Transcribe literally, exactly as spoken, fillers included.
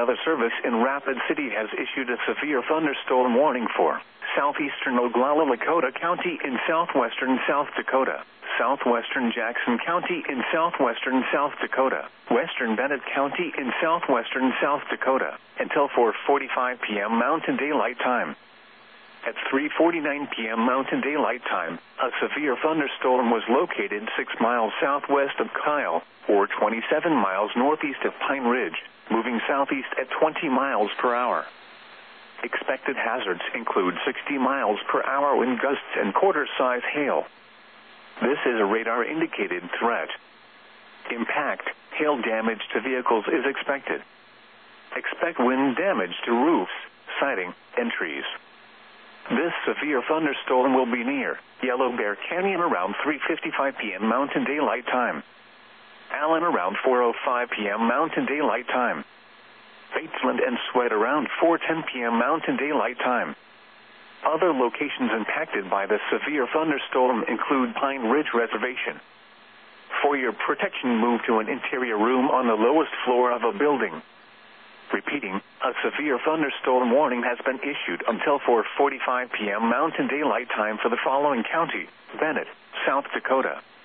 Weather Service in Rapid City has issued a severe thunderstorm warning for southeastern Oglala Lakota County in southwestern South Dakota, southwestern Jackson County in southwestern South Dakota, western Bennett County in southwestern South Dakota, until four forty-five p m Mountain Daylight Time. At three forty-nine p m Mountain Daylight Time, a severe thunderstorm was located six miles southwest of Kyle, or twenty-seven miles northeast of Pine Ridge, moving southeast at twenty miles per hour. Expected hazards include sixty miles per hour wind gusts and quarter-size hail. This is a radar-indicated threat. Impact, hail damage to vehicles is expected. Expect wind damage to roofs, siding, and trees. This severe thunderstorm will be near Yellow Bear Canyon around three fifty-five p m Mountain Daylight Time. Allen around four oh five p m Mountain Daylight Time. Batesland and Sweat around four ten p m Mountain Daylight Time. Other locations impacted by the severe thunderstorm include Pine Ridge Reservation. For your protection, move to an interior room on the lowest floor of a building. Repeating, a severe thunderstorm warning has been issued until four forty-five p m Mountain Daylight Time for the following county: Bennett, South Dakota,